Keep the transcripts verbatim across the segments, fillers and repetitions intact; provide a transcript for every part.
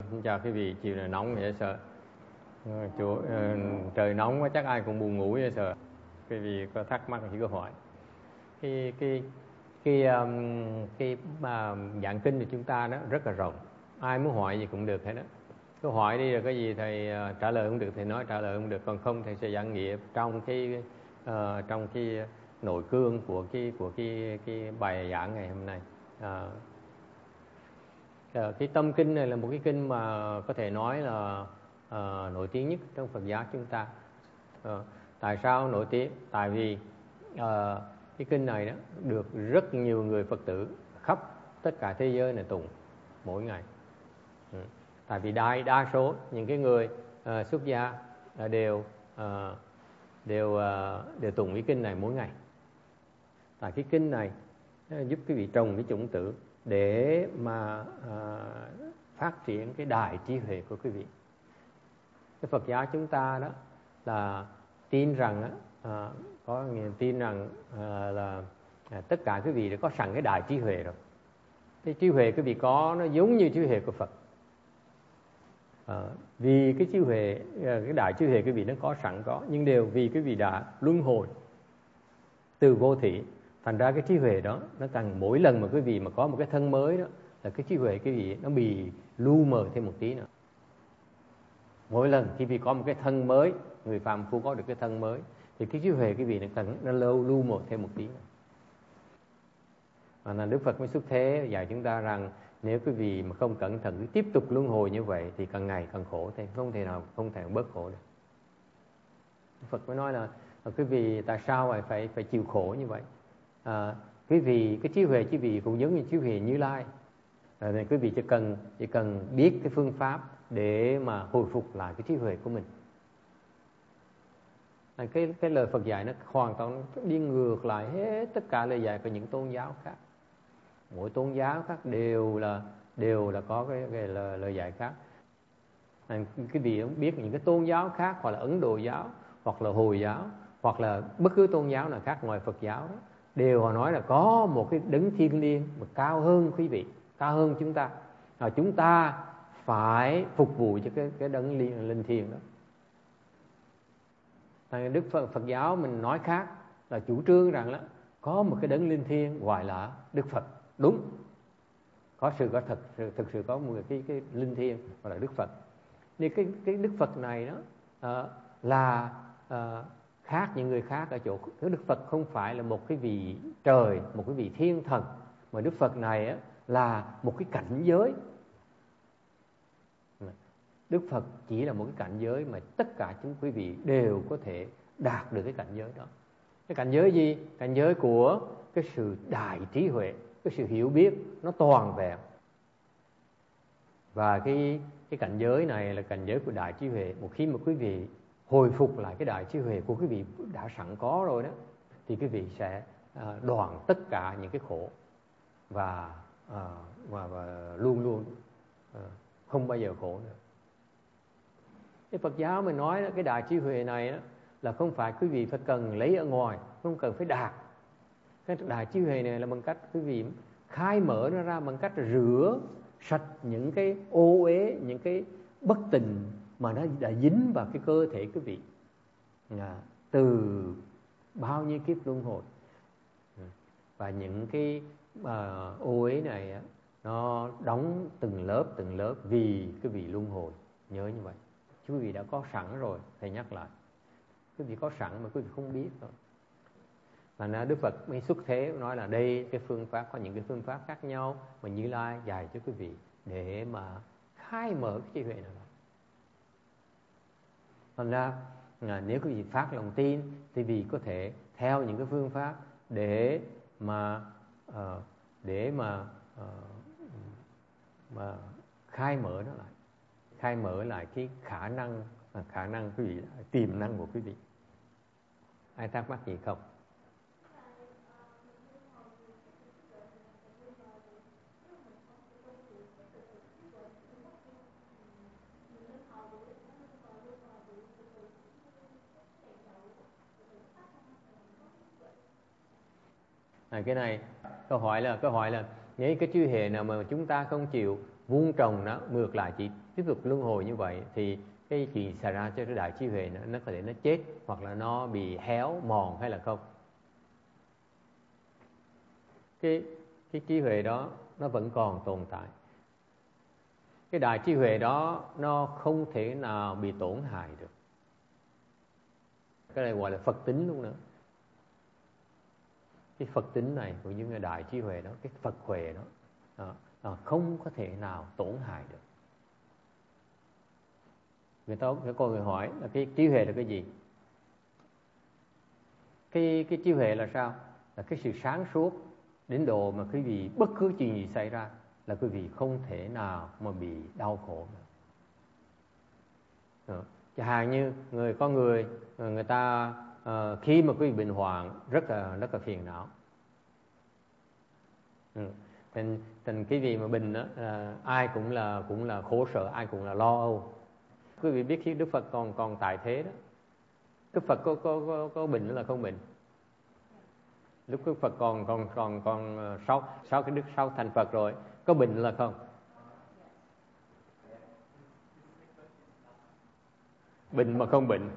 Xin chào quý vị. Chiều này nóng dễ sợ. Chỗ, uh, trời nóng quá chắc ai cũng buồn ngủ dễ sợ. Quý vị có thắc mắc thì cứ hỏi. Cái cái cái um, cái uh, dạng kinh của chúng ta đó rất là rộng. Ai muốn hỏi gì cũng được hết đó. Cứ hỏi đi rồi cái gì thầy uh, trả lời không được thì nói trả lời không được, còn không thầy sẽ giảng nghĩa trong cái uh, trong cái nội cương của cái của cái cái bài giảng ngày hôm nay. Uh, Cái tâm kinh này là một cái kinh mà có thể nói là uh, nổi tiếng nhất trong Phật giáo chúng ta. Uh, tại sao nổi tiếng? Tại vì uh, cái kinh này đó được rất nhiều người Phật tử khắp tất cả thế giới này tụng mỗi ngày. Ừ. Tại vì đa đa số những cái người uh, xuất gia uh, đều uh, đều uh, đều tụng cái kinh này mỗi ngày. Tại cái kinh này uh, giúp quý vị trồng cái chủng tử để mà à, phát triển cái đại trí huệ của quý vị. Cái Phật giáo chúng ta đó là tin rằng đó, à, có nghĩa tin rằng à, là à, tất cả quý vị đã có sẵn cái đại trí huệ rồi. Cái trí huệ quý vị có nó giống như trí huệ của Phật. À, vì cái trí huệ, cái đại trí huệ quý vị nó có sẵn có, nhưng đều vì quý vị đã luân hồi từ vô thỉ. Thành ra cái trí huệ đó nó càng mỗi lần mà quý vị mà có một cái thân mới đó là cái trí huệ quý vị nó bị lu mờ thêm một tí nữa. Mỗi lần khi quý vị có một cái thân mới, người phàm phu có được cái thân mới thì cái trí huệ quý vị nó càng nó lâu lu mờ thêm một tí nữa. Và là Đức Phật mới xuất thế dạy chúng ta rằng nếu quý vị mà không cẩn thận cứ tiếp tục luân hồi như vậy thì càng ngày càng khổ thêm, không thể nào không thể bớt khổ được. Đức Phật mới nói là quý vị tại sao phải phải phải chịu khổ như vậy? À, quý vị cái trí huệ quý vị cũng giống như trí huệ Như Lai. À, nên quý vị chỉ cần chỉ cần biết cái phương pháp để mà hồi phục lại cái trí huệ của mình. À, cái cái lời Phật dạy nó hoàn toàn đi ngược lại hết tất cả lời dạy của những tôn giáo khác. Mỗi tôn giáo khác đều là đều là có cái, cái lời, lời dạy khác. À, quý vị cũng biết những cái tôn giáo khác, hoặc là Ấn Độ giáo, hoặc là Hồi giáo, hoặc là bất cứ tôn giáo nào khác ngoài Phật giáo đó, đều họ nói là có một cái đấng thiêng liêng mà cao hơn quý vị, cao hơn chúng ta. À, chúng ta phải phục vụ cho cái cái đấng linh thiêng đó. Tại Đức Phật, Phật giáo mình nói khác, là chủ trương rằng là có một cái đấng linh thiêng gọi là Đức Phật. Đúng, có sự có thật, thực sự có một cái cái linh thiêng gọi là Đức Phật. Nên cái cái Đức Phật này đó à, là à, khác những người khác ở chỗ cái Đức Phật không phải là một cái vị trời, một cái vị thiên thần, mà Đức Phật này á, là một cái cảnh giới. Đức Phật chỉ là một cái cảnh giới mà tất cả chúng quý vị đều có thể đạt được cái cảnh giới đó. Cái cảnh giới gì? Cảnh giới của cái sự đại trí huệ, cái sự hiểu biết nó toàn vẹn. Và cái cái cảnh giới này là cảnh giới của đại trí huệ. Một khi mà quý vị hồi phục lại cái đại trí huệ của quý vị đã sẵn có rồi đó, thì quý vị sẽ à, đoạn tất cả những cái khổ và à, và, và luôn luôn à, không bao giờ khổ nữa. Cái Phật giáo mình nói đó, cái đại trí huệ này đó, là không phải quý vị phải cần lấy ở ngoài, không cần phải đạt. Cái đại trí huệ này là bằng cách quý vị khai mở nó ra, bằng cách rửa sạch những cái ô uế, những cái bất tình mà nó đã dính vào cái cơ thể quý vị à, từ bao nhiêu kiếp luân hồi. Và những cái à, ô uế này nó đóng từng lớp từng lớp vì cái vị luân hồi. Nhớ như vậy. Chứ quý vị đã có sẵn rồi, thầy nhắc lại. Quý vị có sẵn mà quý vị không biết thôi. Và Đức Phật mới xuất thế nói là đây cái phương pháp, có những cái phương pháp khác nhau mà Như Lai dạy cho quý vị để mà khai mở cái trí huệ nào đó. Thành ra à, nếu quý vị phát lòng tin thì quý vị có thể theo những cái phương pháp để mà uh, để mà uh, mà khai mở nó lại, khai mở lại cái khả năng khả năng quý vị, tiềm năng của quý vị. Ai thắc mắc gì không? À, cái này câu hỏi là câu hỏi là Những cái trí huệ nào mà chúng ta không chịu vuông trồng nó, ngược lại chỉ tiếp tục luân hồi như vậy, thì cái chuyện xảy ra cho cái đại trí huệ nó, nó có thể nó chết, hoặc là nó bị héo mòn hay là không. Cái, cái trí huệ đó nó vẫn còn tồn tại. Cái đại trí huệ đó nó không thể nào bị tổn hại được. Cái này gọi là Phật tính luôn nữa. Cái Phật tính này của những cái đại trí huệ đó, cái Phật huệ đó, đó, đó không có thể nào tổn hại được. Người ta có người hỏi là cái trí huệ là cái gì? Cái cái trí huệ là sao? Là cái sự sáng suốt đến độ mà quý vị bất cứ chuyện gì xảy ra là quý vị không thể nào mà bị đau khổ nữa. Chẳng hạn như người có người người ta uh, khi mà quý vị bệnh hoạn rất là rất là phiền não. Ừ. Thành, thành cái gì mà bệnh đó, uh, ai cũng là cũng là khổ sở, ai cũng là lo âu. Quý vị biết khi Đức Phật còn còn tại thế đó, Đức Phật có có có, có bệnh là không bệnh. Lúc Đức Phật còn còn còn còn sau sau cái Đức sau thành Phật rồi, có bệnh là không? Bệnh mà không bệnh.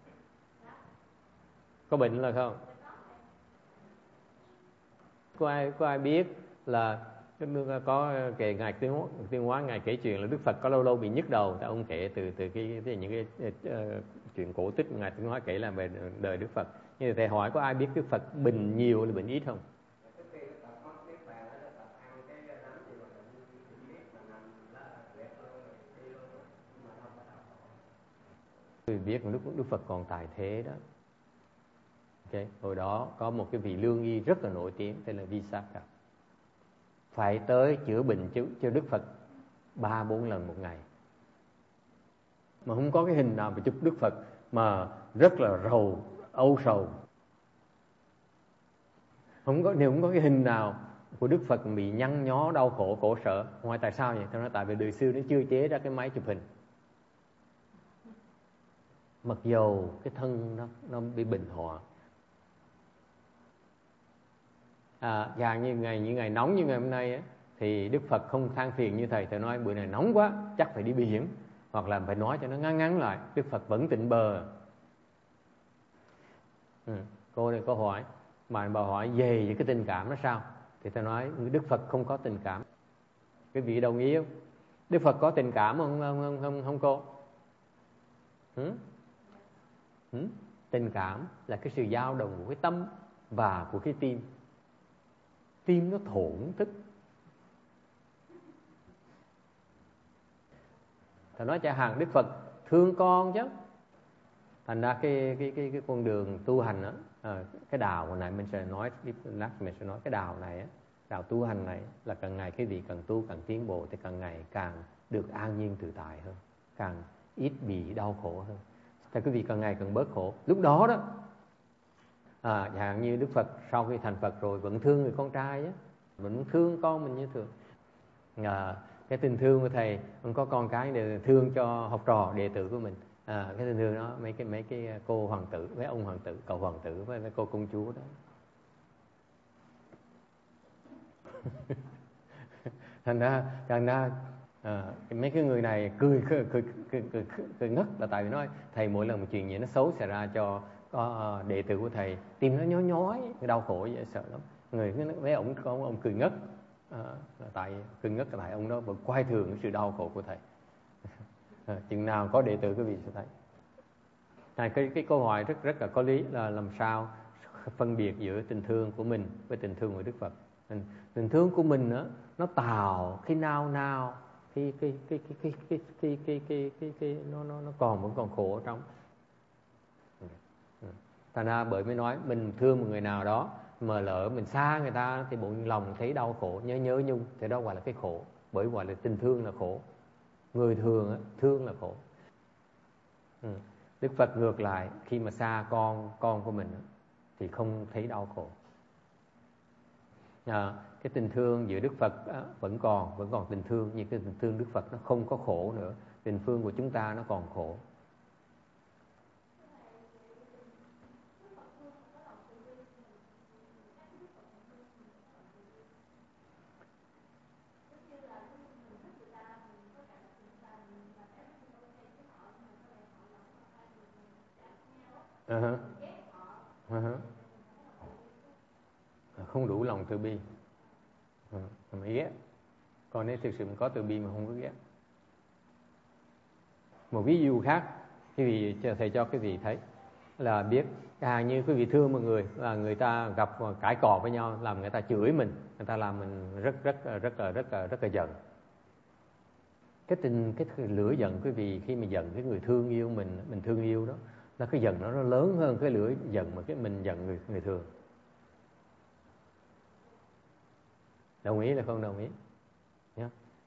Có bệnh là không? Có ai có ai biết là có kể ngài Tuyên Hóa, Tuyên Hóa ngài kể chuyện là Đức Phật có lâu lâu bị nhức đầu. Ông kể từ từ cái, cái những cái uh, chuyện cổ tích ngài Tuyên Hóa kể là về đời Đức Phật. Nhưng thầy hỏi có ai biết Đức Phật bệnh nhiều hay bệnh ít không? Tôi biết lúc Đức Phật còn tại thế đó. Okay. Hồi đó có một cái vị lương y rất là nổi tiếng tên là Visakha, phải tới chữa bệnh cho, cho Đức Phật ba bốn lần một ngày, mà không có cái hình nào mà chụp Đức Phật mà rất là rầu âu sầu. Không có, nếu không có cái hình nào của Đức Phật bị nhăn nhó đau khổ khổ sở. Ngoài tại sao vậy? Tôi nói tại vì đời xưa nó chưa chế ra cái máy chụp hình. Mặc dầu cái thân nó nó bị bệnh hoạn. À, dạng như ngày như ngày nóng như ngày hôm nay ấy, thì Đức Phật không than phiền như thầy. Thầy nói bữa này nóng quá, chắc phải đi biển, hoặc là phải nói cho nó ngắn ngắn lại. Đức Phật vẫn tịnh bờ. Ừ. Cô này có hỏi, mà bà hỏi về với cái tình cảm nó sao? Thì tôi nói Đức Phật không có tình cảm. Cái vị đồng ý không? Đức Phật có tình cảm không không không, không, không cô? Ừ? Ừ? Tình cảm là cái sự dao động của cái tâm và của cái tim. Tim nó thổn thức. Thầy nói chẳng hạn Đức Phật thương con chứ. Thành ra cái cái cái cái con đường tu hành đó, à, cái đạo này mình sẽ nói lát mình sẽ nói cái đạo này á, đạo tu hành này là càng ngày cái vị càng tu càng tiến bộ thì càng ngày càng được an nhiên tự tại hơn, càng ít bị đau khổ hơn. Thì quý vị càng ngày càng bớt khổ. Lúc đó đó, à, chẳng hạn như Đức Phật sau khi thành Phật rồi vẫn thương người con trai á, vẫn thương con mình như thường. À, cái tình thương của thầy không có con cái để thương cho học trò đệ tử của mình. À, cái tình thương đó mấy cái mấy cái cô hoàng tử với ông hoàng tử, cậu hoàng tử với mấy cô công chúa đó. Thành ra thành ra à, mấy cái người này cười cười cười, cười, cười, cười ngất là tại vì nói thầy mỗi lần một chuyện gì nó xấu xảy ra cho có đệ tử của thầy, tim nó nhói nhói, đau khổ vậy sợ lắm. Người mấy ông ông ông cười ngất. À, là tại cười ngất là tại ông đó vẫn quay thường cái sự đau khổ của thầy. À, chừng nào có đệ tử quý vị sẽ thấy. Này, cái cái câu hỏi rất rất là có lý là làm sao phân biệt giữa tình thương của mình với tình thương của Đức Phật. Tình, tình thương của mình đó, nó tạo khi nào nào khi cái cái cái cái cái cái cái cái cái cái nó nó nó còn vẫn còn khổ ở trong. Thành ra bởi mới nói mình thương một người nào đó mà lỡ mình xa người ta thì bụng lòng thấy đau khổ, nhớ nhớ nhung, thì đó gọi là cái khổ. Bởi gọi là tình thương là khổ. Người thường á, thương là khổ. Ừ. Đức Phật ngược lại, khi mà xa con con của mình thì không thấy đau khổ. À, cái tình thương giữa Đức Phật á, vẫn còn vẫn còn tình thương, nhưng cái tình thương Đức Phật nó không có khổ nữa. Tình thương của chúng ta nó còn khổ. uh-huh. Uh-huh. Không đủ lòng từ bi, uh, mới ghét. Còn nếu thực sự mình có từ bi mà không có ghét. Một ví dụ khác, quý vị thầy cho quý vị thấy là biết à, như quý vị thương một người là người ta gặp cãi cọ với nhau, làm người ta chửi mình, người ta làm mình rất rất rất là rất là rất là giận. Cái tình cái lửa giận quý vị khi mà giận cái người thương yêu mình, mình thương yêu đó, nó cái giận nó, nó lớn hơn cái lửa giận mà cái mình giận người người thường. Đồng ý là không đồng ý nhé?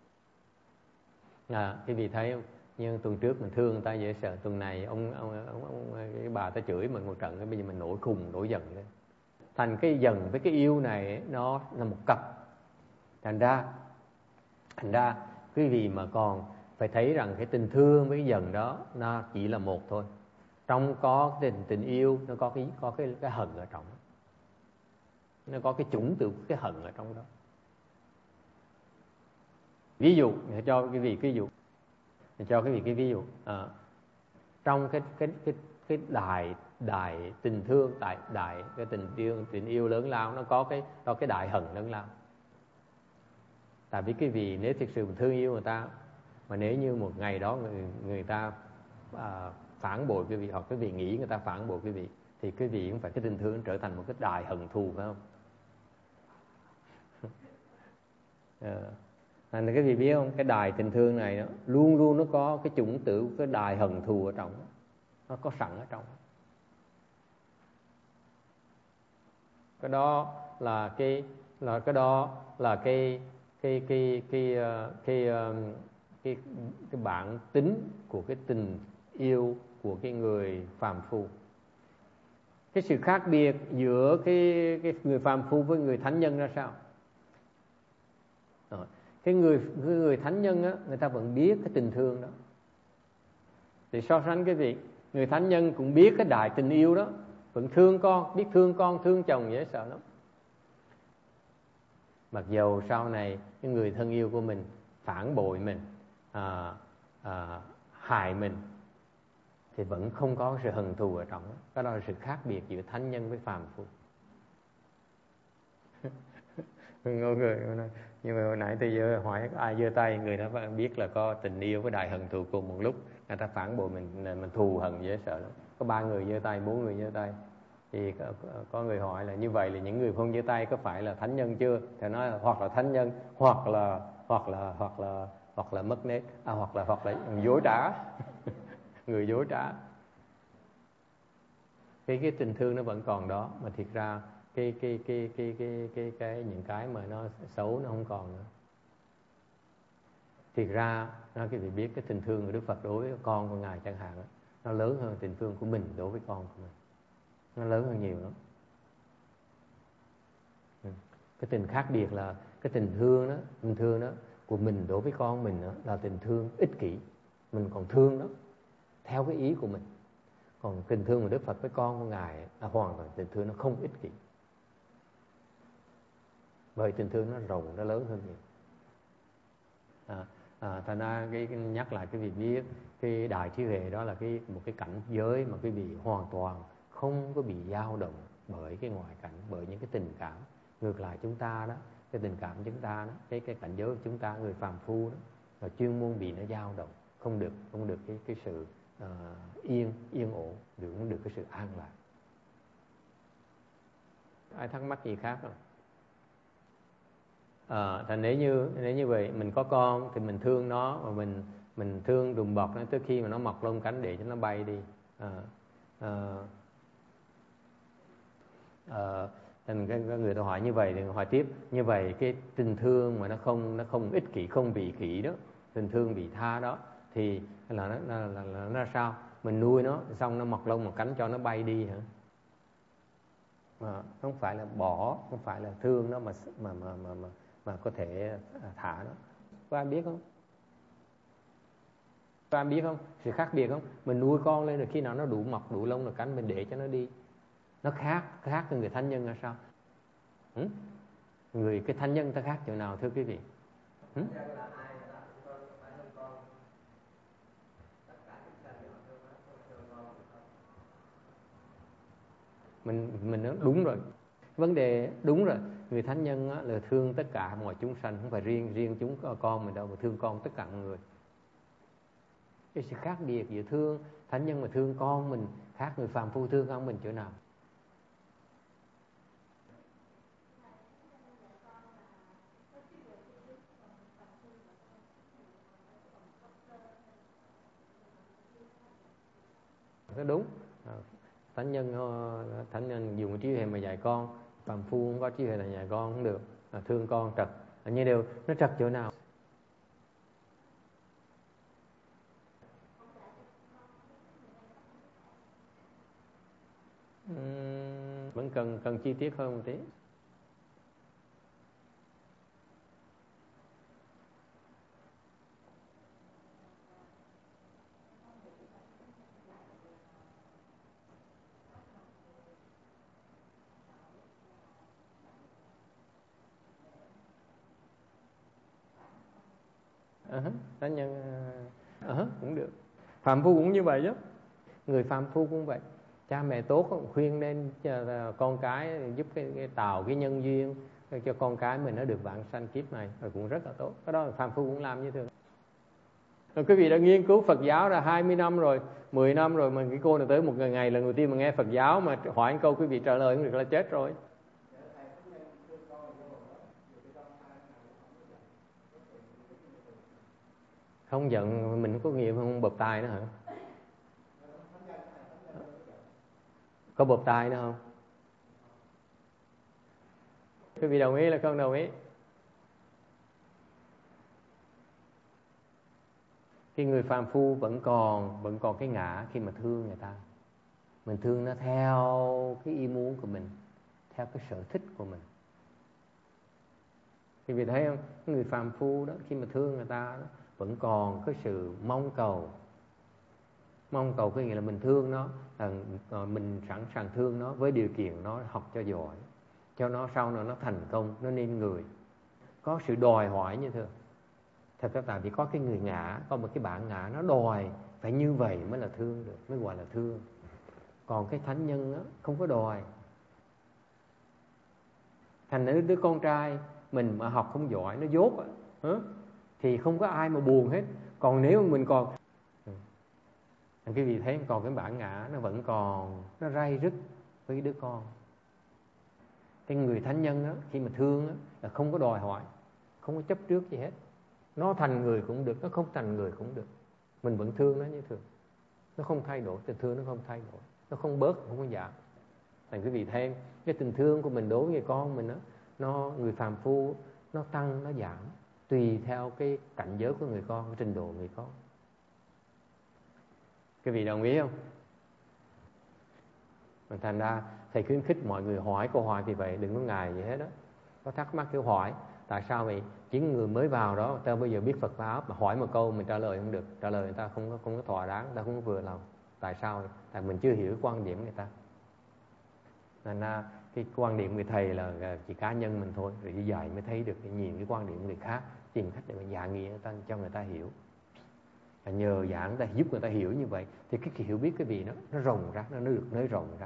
À, quý vị thấy không? Nhưng tuần trước mình thương người ta dễ sợ, tuần này ông, ông, ông, ông cái bà ta chửi mình một trận, cái bây giờ mình nổi khùng nổi giận lên. Thành cái giận với cái yêu này nó là một cặp. Thành ra thành ra quý vị mà còn phải thấy rằng cái tình thương với cái giận đó nó chỉ là một thôi. Trong có tình tình yêu nó có cái có cái cái hận ở trong, nó có cái chủng tử cái hận ở trong đó. Ví dụ cho quý vị ví dụ cho quý vị cái ví dụ à, trong cái cái cái cái đài đài tình thương, tại đài cái tình yêu tình yêu lớn lao, nó có cái có cái đại hận lớn lao. Tại vì quý vị nếu thực sự thương yêu người ta, mà nếu như một ngày đó người người ta à, phản bội quý vị, hoặc quý vị nghĩ người ta phản bội quý vị, thì quý vị cũng phải cái tình thương trở thành một cái đài hận thù, phải không? à, Thành ra cái gì biết không, cái đài tình thương này đó, luôn luôn nó có cái chủng tử, cái đài hận thù ở trong đó. Nó có sẵn ở trong đó. Cái đó là cái là cái đó là cái cái cái cái cái cái, cái, cái bản tính của cái tình yêu của cái người phàm phu. Cái sự khác biệt giữa cái cái người phàm phu với người thánh nhân ra sao? Rồi. Cái người cái người thánh nhân á, người ta vẫn biết cái tình thương đó. Thì so sánh cái việc người thánh nhân cũng biết cái đại tình yêu đó, vẫn thương con, biết thương con, thương chồng dễ sợ lắm. Mặc dầu sau này cái người thân yêu của mình phản bội mình, à, à, hại mình, thì vẫn không có sự hận thù ở trong đó. Cái đó là sự khác biệt giữa thánh nhân với phàm phu. Ngô người nói, nhưng mà hồi nãy tôi giờ hỏi ai giơ tay, người đó biết là có tình yêu với đại hận thù cùng một lúc, người ta phản bội mình, mình thù hận dễ sợ lắm. Có ba người giơ tay, bốn người giơ tay, thì có, có người hỏi là như vậy là những người không giơ tay có phải là thánh nhân chưa? Thì nói là hoặc là thánh nhân, hoặc là hoặc là hoặc là hoặc là mất nết, à, hoặc là hoặc là dối trá. Người dối trá. Cái cái tình thương nó vẫn còn đó, mà thiệt ra cái cái cái cái cái cái cái những cái mà nó xấu nó không còn nữa. Thiệt ra nó cái vị biết cái tình thương của Đức Phật đối với con của Ngài chẳng hạn, nó lớn hơn tình thương của mình đối với con của mình. Nó lớn hơn nhiều lắm. Cái tình khác biệt là cái tình thương đó, tình thương đó của mình đối với con mình đó, là tình thương ích kỷ. Mình còn thương đó theo cái ý của mình. Còn tình thương của Đức Phật với con của Ngài là hoàn toàn tình thương nó không ích kỷ. Bởi tình thương nó rộng, nó lớn hơn nhiều. À, à, thành ra cái, cái nhắc lại cái việc biết cái đại trí huệ đó là cái một cái cảnh giới mà quý vị hoàn toàn không có bị dao động bởi cái ngoại cảnh, bởi những cái tình cảm. Ngược lại chúng ta đó, cái tình cảm chúng ta đó, cái cái cảnh giới của chúng ta, người phàm phu đó, là chuyên môn bị nó dao động, không được không được cái cái sự uh, yên yên ổn, được không được cái sự an lạc. Ai thắc mắc gì khác không? À, thành nếu như nếu như vậy mình có con thì mình thương nó, mà mình mình thương đùm bọc nó tới khi mà nó mọc lông cánh để cho nó bay đi. À, à, à, thành cái, cái người ta hỏi như vậy thì hỏi tiếp, như vậy cái tình thương mà nó không nó không ích kỷ, không vị kỷ đó, tình thương vị tha đó, thì là nó là, là, là, nó là sao? Mình nuôi nó xong nó mọc lông mọc cánh cho nó bay đi hả? À, không phải là bỏ, không phải là thương nó mà mà mà mà mà, mà có thể thả nó. Có ai biết không? Có ai biết không? Sự khác biệt không? Mình nuôi con lên rồi khi nào nó đủ mọc đủ lông rồi cánh mình để cho nó đi. Nó khác khác với người thánh nhân là sao? Ừ? Người cái thánh nhân ta khác chỗ nào thưa quý vị? Ừ? mình mình nói đúng rồi, vấn đề đúng rồi. Người thánh nhân á, là thương tất cả mọi chúng sanh, không phải riêng riêng chúng con mình đâu, mà thương con tất cả mọi người. Cái sự khác biệt giữa thương thánh nhân mà thương con mình khác người phàm phu thương con mình chỗ nào? Cái đúng, thánh nhân thánh nhân dùng trí huệ mà dạy con, phàm phu không có trí huệ là dạy con không được, thương con trật, như đều nó trật chỗ nào? Uhm, vẫn cần cần chi tiết hơn một tí. Uh-huh, thánh nhân uh-huh, cũng được. Phàm phu cũng như vậy chứ. Người phàm phu cũng vậy. Cha mẹ tốt cũng khuyên nên con cái giúp cái, cái tạo cái nhân duyên cho con cái mình nó được vãng sanh kiếp này, rồi cũng rất là tốt. Cái đó là phàm phu cũng làm như thường. Rồi quý vị đã nghiên cứu Phật giáo đã hai mươi năm rồi, mười năm rồi, mà cái cô này tới một ngày lần đầu tiên mà nghe Phật giáo mà hỏi một câu quý vị trả lời không được là chết rồi. Không giận mình có nghiệp không bợp tai nữa hả? Có bợp tai nữa không? Quý vị đồng ý là không đồng ý? Cái người phàm phu vẫn còn vẫn còn cái ngã khi mà thương người ta. Mình thương nó theo cái ý muốn của mình, theo cái sở thích của mình. Quý vị thấy không? Người phàm phu đó khi mà thương người ta đó, vẫn còn cái sự mong cầu. Mong cầu có nghĩa là mình thương nó, là mình sẵn sàng thương nó với điều kiện nó học cho giỏi, cho nó sau này nó thành công, nó nên người. Có sự đòi hỏi như thế. Thật ra tại vì có cái người ngã, có một cái bản ngã nó đòi phải như vậy mới là thương được, mới gọi là thương. Còn cái thánh nhân đó, không có đòi. Thành nữ đứa con trai mình mà học không giỏi, nó dốt á, thì không có ai mà buồn hết. Còn nếu mà mình còn, cái vị thấy còn cái bản ngã nó vẫn còn, nó ray rứt với đứa con. Cái người thánh nhân đó, khi mà thương đó, là không có đòi hỏi, không có chấp trước gì hết. Nó thành người cũng được, nó không thành người cũng được, mình vẫn thương nó như thường. Nó không thay đổi, tình thương nó không thay đổi, nó không bớt, không có giảm. Thành quý vị thêm cái tình thương của mình đối với người con mình đó, nó người phàm phu nó tăng nó giảm tùy theo cái cảnh giới của người con, cái trình độ người con. Quý vị đồng ý không? Mà thành ra thầy khuyến khích mọi người hỏi câu hỏi thì vậy, đừng có ngại gì hết đó. Có thắc mắc cứ hỏi. Tại sao vậy? Chỉ người mới vào đó, ta bây giờ biết Phật pháp mà hỏi một câu mình trả lời không được, trả lời người ta không có không có thỏa đáng, người ta không có vừa lòng. Tại sao? Tại mình chưa hiểu quan điểm người ta. Nên là cái quan điểm người thầy là chỉ cá nhân mình thôi, rồi đi dạy mới thấy được, để nhìn cái quan điểm người khác, tìm cách để mà giảng nghĩa người ta, cho người ta hiểu. Và nhờ giảng người ta giúp người ta hiểu như vậy thì cái hiểu biết cái gì nó nó rộng ra, nó được nới rộng ra.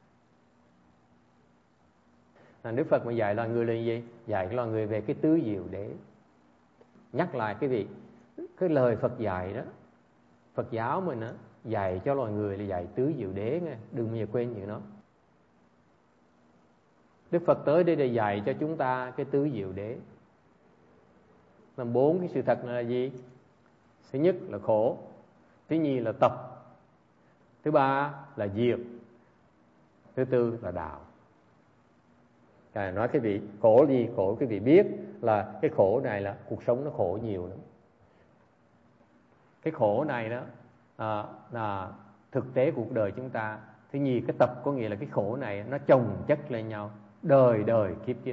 Là Đức Phật mà dạy loài người là gì? Dạy cái loài người về cái tứ diệu đế. Nhắc lại cái gì? Cái lời Phật dạy đó, Phật giáo mình á, dạy cho loài người là dạy tứ diệu đế nghe, đừng bao giờ quên chuyện đó. Đức Phật tới đây để dạy cho chúng ta cái tứ diệu đế. Làm bốn cái sự thật là gì? Thứ nhất là khổ, thứ nhì là tập, thứ ba là diệt, thứ tư là đạo. À, nói cái vị khổ gì? Khổ cái vị biết là cái khổ này là cuộc sống nó khổ nhiều lắm. Cái khổ này đó à, là thực tế cuộc đời chúng ta. Thứ nhì cái tập có nghĩa là cái khổ này nó chồng chất lên nhau, đời đời kiếp kiếp.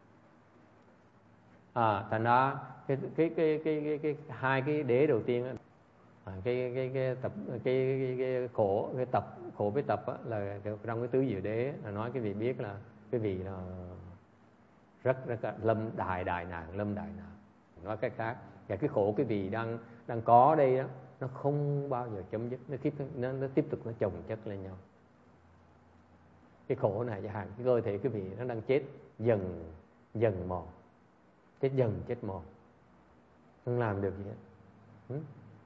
À, thành ra cái cái cái cái cái, cái hai cái đế đầu tiên đó, à, cái cái cái tập cái, cái, cái khổ cái tập khổ với tập á, là trong cái tứ diệu đế là nói cái vị biết là cái vị là rất rất là lâm đại đại nạn, lâm đại nạn. Nói cái khác, và cái khổ cái vị đang đang có đây đó, nó không bao giờ chấm dứt, nó tiếp nó, nó tiếp tục nó chồng chất lên nhau. cái khổ này chẳng hạn, cái cơ thể quý vị nó đang chết dần dần mòn, chết dần chết mòn, không làm được gì hết. Ừ?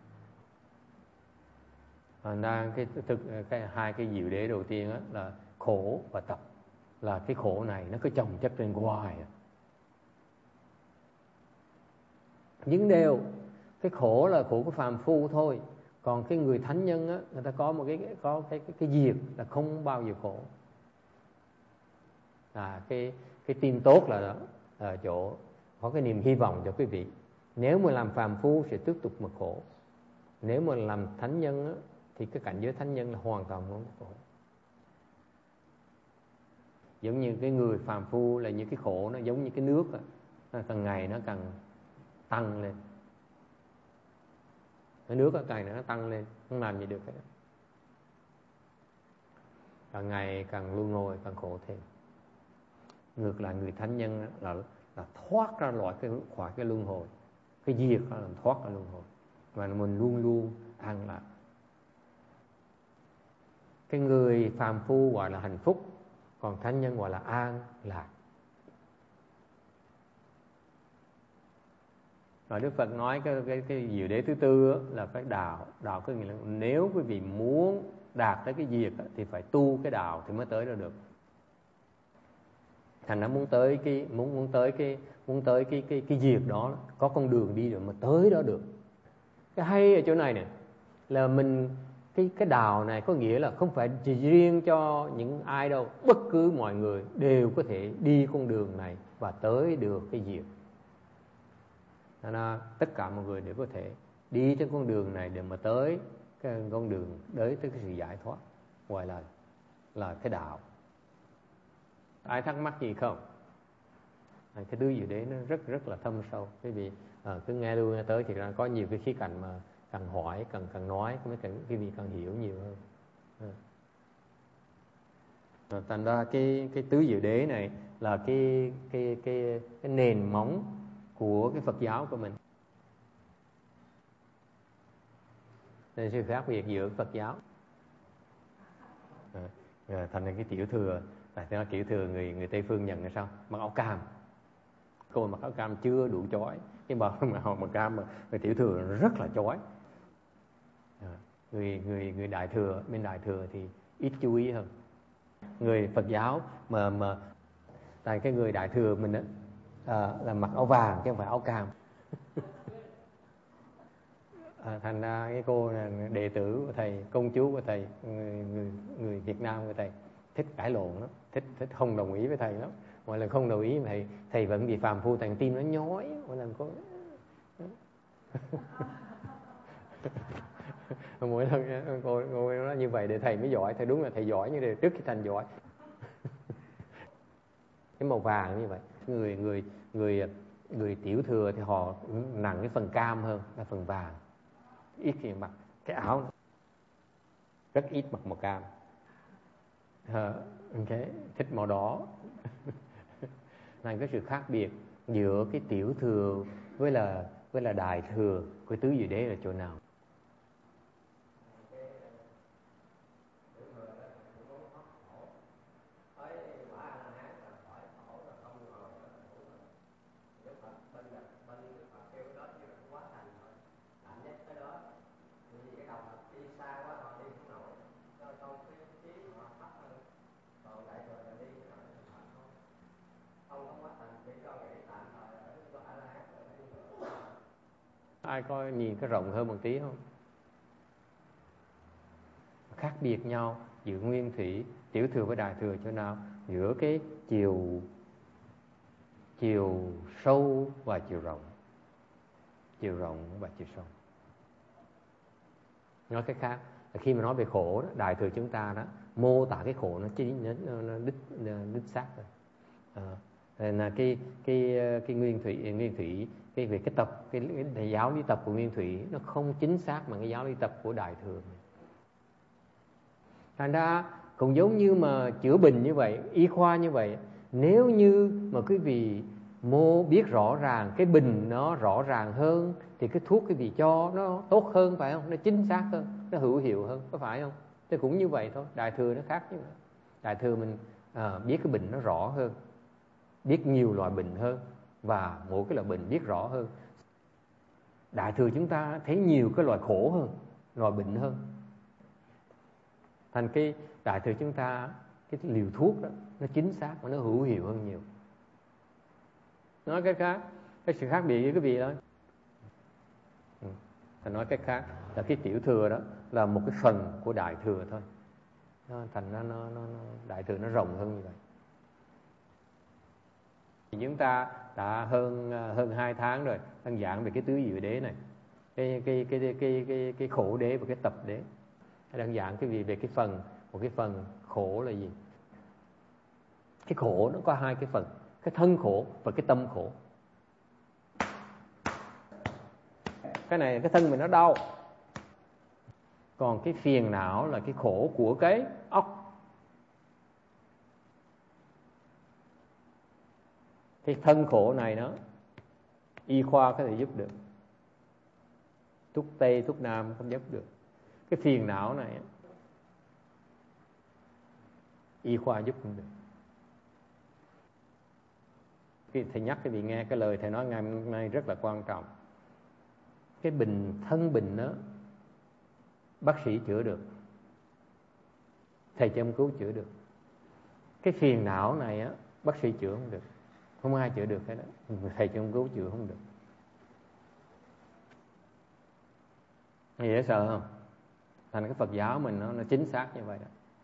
Thành ra cái thực cái hai cái diệu đế đầu tiên á, là khổ và tập, là cái khổ này nó cứ chồng chất lên hoài. Nhưng đều cái khổ là khổ của phàm phu thôi, còn cái người thánh nhân á, người ta có một cái có cái cái, cái diệt là không bao giờ khổ. À, cái cái tin tốt là đó, ở chỗ có cái niềm hy vọng cho quý vị. Nếu mà làm phàm phu sẽ tiếp tục mà khổ, nếu mà làm thánh nhân á, thì cái cảnh giới thánh nhân là hoàn toàn không khổ. Giống như cái người phàm phu là những cái khổ nó giống như cái nước á, nó càng ngày nó càng tăng lên, cái nước ở càng nó tăng lên, không làm gì được hết, càng ngày càng luân hồi càng khổ thêm. Ngược lại người thánh nhân là là thoát ra loại cái khỏi cái luân hồi, cái diệt là thoát ra luân hồi, và mình luôn luôn an lạc. Cái người phàm phu gọi là hạnh phúc, còn thánh nhân gọi là an lạc. Và Đức Phật nói cái cái cái diệu đế thứ tư đó, là cái đạo. Đạo có nghĩa là nếu quý vị muốn đạt tới cái diệt đó, thì phải tu cái đạo thì mới tới đó được. Thành ra muốn tới cái muốn muốn tới cái muốn tới cái cái cái diệt đó, có con đường đi rồi mà tới đó được. Cái hay ở chỗ này nè là mình cái cái đạo này có nghĩa là không phải chỉ riêng cho những ai đâu, bất cứ mọi người đều có thể đi con đường này và tới được cái diệt. Nên là tất cả mọi người đều có thể đi trên con đường này để mà tới cái con đường tới tới cái sự giải thoát, gọi là là cái đạo. Ai thắc mắc gì không? À, cái tứ diệu đế nó rất rất là thâm sâu. Quý vị à, cứ nghe luôn nghe tới thì ra có nhiều cái khía cạnh mà cần hỏi, cần cần nói, mới cần quý vị cần hiểu nhiều hơn. À. Thành ra cái cái tứ diệu đế này là cái cái cái cái nền móng của cái Phật giáo của mình. Nên sự khác biệt giữa Phật giáo. À, à, thành ra cái tiểu thừa, tại sao tiểu thừa người người Tây phương nhận là sao? Mặc áo cam. Cô mặc áo cam chưa đủ chói, cái bà mà họ mặc cam mà người tiểu thừa rất là chói. À, người người người đại thừa bên đại thừa thì ít chú ý hơn. Người Phật giáo mà mà tại cái người đại thừa mình á à, là mặc áo vàng chứ không phải áo cam. À, thành ra cái cô là đệ tử của thầy, công chúa của thầy, người người, người Việt Nam của thầy thích cãi lộn lắm, thích thích không đồng ý với thầy lắm. Mỗi lần không đồng ý thầy thầy vẫn bị phàm phu thành tim nó nhói, mỗi lần có mỗi lần cô cô nói như vậy để thầy mới giỏi, thầy đúng là thầy giỏi như thế trước khi thành giỏi. Cái màu vàng như vậy, người người người người tiểu thừa thì họ nặng cái phần cam hơn là phần vàng, ít khi mặc cái áo này. Rất ít mặc màu cam, à, okay. Thích màu đỏ. Nên cái sự khác biệt giữa cái tiểu thừa với là với là đại thừa của tứ diệu đế là chỗ nào? Ai có nhìn cái rộng hơn một tí không? Khác biệt nhau giữa nguyên thủy, tiểu thừa với đại thừa chỗ nào? Giữa cái chiều chiều sâu và chiều rộng, chiều rộng và chiều sâu. Nói cách khác, khi mà nói về khổ đó, đại thừa chúng ta đó mô tả cái khổ nó chỉ nó, nó đích đích xác rồi. À, là cái cái cái nguyên thủy nguyên thủy cái về cái tập cái, cái giáo lý tập của nguyên thủy nó không chính xác bằng cái giáo lý tập của đại thừa. Thành ra cũng giống như mà chữa bệnh như vậy, y khoa như vậy, nếu như mà quý vị mô biết rõ ràng cái bệnh nó rõ ràng hơn thì cái thuốc quý vị cho nó tốt hơn, phải không? Nó chính xác hơn, nó hữu hiệu hơn, có phải không? Thì cũng như vậy thôi, đại thừa nó khác như vậy. Đại thừa mình à, biết cái bệnh nó rõ hơn, biết nhiều loại bệnh hơn, và mỗi cái loại bệnh biết rõ hơn. Đại thừa chúng ta thấy nhiều cái loại khổ hơn, loại bệnh hơn. Thành cái đại thừa chúng ta, cái liều thuốc đó nó chính xác và nó hữu hiệu hơn nhiều. Nói cái khác, cái sự khác biệt với cái vị đó. Ừ. Thành nói cái khác là cái tiểu thừa đó là một cái phần của đại thừa thôi. Nó, thành nó, nó, nó, nó đại thừa nó rộng hơn như vậy. Thì chúng ta đã hơn hơn hai tháng rồi đang giảng về cái tứ diệu đế này, cái cái cái cái cái cái, cái khổ đế và cái tập đế. Đang giảng cái gì về cái phần, một cái phần khổ là gì? Cái khổ nó có hai cái phần, cái thân khổ và cái tâm khổ. Cái này cái thân mình nó đau, còn cái phiền não là cái khổ của cái óc. Cái thân khổ này nó y khoa có thể giúp được, thuốc tây thuốc nam không giúp được. Cái phiền não này y khoa giúp không được. Cái thầy nhắc cái vị nghe cái lời thầy nói ngày hôm nay rất là quan trọng. Cái bệnh thân bệnh đó bác sĩ chữa được, thầy châm cứu chữa được. Cái phiền não này á bác sĩ chữa không được, không ai chữa được cái đó, thầy châm cứu chữa không được. Dễ sợ không? Thành cái Phật giáo mình nó, nó chính xác như vậy đó.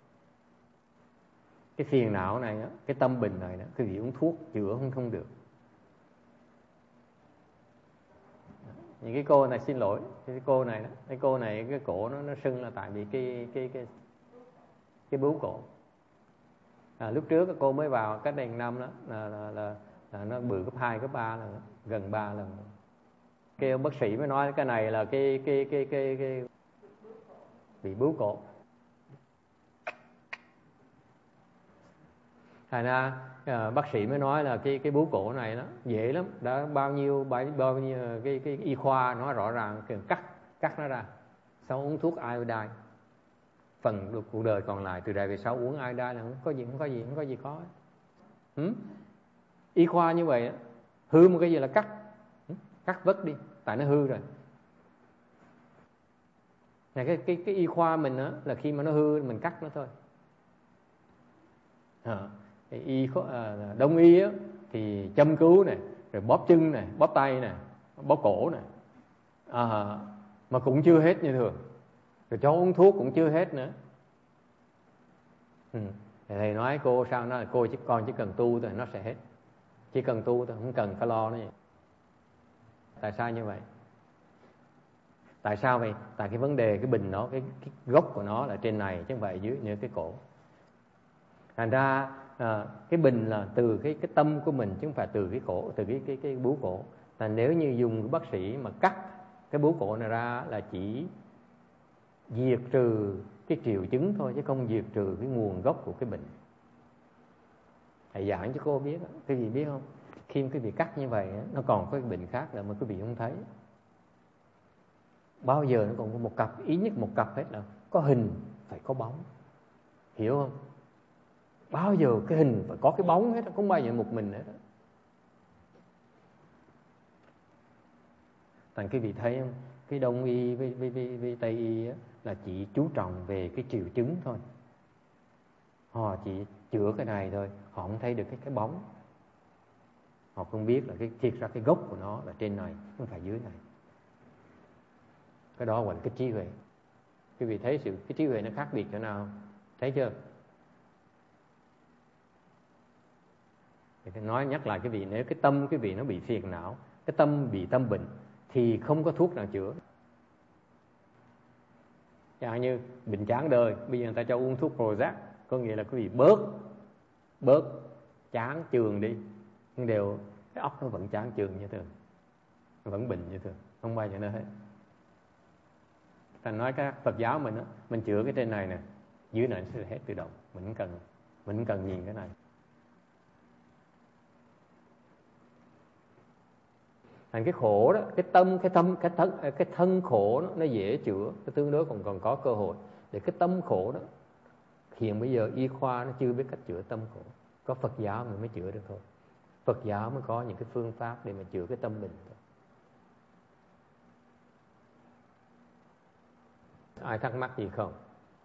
Cái phiền não này á, cái tâm bệnh này đó, cái gì uống thuốc chữa không không được. Những cái cô này xin lỗi, cái cô này đó, cái cô này cái cổ nó nó sưng là tại vì cái cái cái cái bướu cổ. À, lúc trước cái cô mới vào cách đây năm đó là, là, là, là nó bự gấp hai gấp ba lần, gần ba lần. Cái ông bác sĩ mới nói cái này là cái cái cái cái, cái bị bướu cổ. Thành ra à, bác sĩ mới nói là cái cái bướu cổ này nó dễ lắm, đã bao nhiêu bao, bao nhiêu cái cái y khoa nói rõ ràng, cắt cắt nó ra, sau uống thuốc iodine. Phần cuộc đời còn lại từ đây về sau uống iodine là không có gì không có gì không có gì có. Ừ? Y khoa như vậy hư một cái gì là cắt, cắt vứt đi, tại nó hư rồi. Này cái cái cái y khoa mình á là khi mà nó hư mình cắt nó thôi. À, y à, đông y á thì châm cứu này, rồi bóp chân này, bóp tay này, bóp cổ này, à, mà cũng chưa hết như thường. Rồi cho uống thuốc cũng chưa hết nữa. Ừ. Thầy nói cô sao nó là cô chỉ con chỉ cần tu thôi nó sẽ hết, chỉ cần tu thôi không cần phải lo nữa. Tại sao như vậy? Tại sao vậy? Tại cái vấn đề cái bình nó cái, cái gốc của nó là trên này chứ không phải dưới như cái cổ. Thành ra à, cái bình là từ cái cái tâm của mình chứ không phải từ cái cổ, từ cái cái cái bướu cổ. Là nếu như dùng cái bác sĩ mà cắt cái bướu cổ này ra là chỉ diệt trừ cái triệu chứng thôi chứ không diệt trừ cái nguồn gốc của cái bệnh. Thầy giảng cho cô biết, quý vị biết không? Khi quý vị cắt như vậy nó còn có cái bệnh khác là mà quý vị không thấy. Bao giờ nó còn có một cặp, ít nhất một cặp hết là có hình phải có bóng, hiểu không? Bao giờ cái hình phải có cái bóng hết, không bao giờ một mình hết. Thành quý vị thấy không? Cái đông y với, với, với, với tây y á, là chỉ chú trọng về cái triệu chứng thôi. Họ chỉ chữa cái này thôi, họ không thấy được cái cái bóng. Họ không biết là cái thiệt ra cái gốc của nó là trên này, không phải dưới này. Cái đó gọi là cái trí huệ. Quý vị thấy sự cái trí huệ nó khác biệt chỗ nào? Thấy chưa? Thì nói nhắc lại cái vị, nếu cái tâm cái vị nó bị phiền não, cái tâm bị tâm bệnh thì không có thuốc nào chữa. Chẳng như bệnh chán đời, bây giờ người ta cho uống thuốc Prozac, có nghĩa là quý vị bớt bớt chán chường đi, nhưng đều cái óc nó vẫn chán chường như thường, nó vẫn bệnh như thường, không bao giờ nó hết. Ta nói cái Phật giáo mình á, mình chữa cái trên này nè, dưới này nó sẽ hết tự động, mình không cần mình không cần nhìn cái này. Thành cái khổ đó, cái tâm, cái tâm, cái thân, cái thân khổ đó, nó dễ chữa, nó tương đối còn còn có cơ hội. Để cái tâm khổ đó, Hiện bây giờ y khoa nó chưa biết cách chữa tâm khổ, có Phật giáo mình mới chữa được thôi. Phật giáo mới có những cái phương pháp để mà chữa cái tâm bệnh thôi. Ai thắc mắc gì không?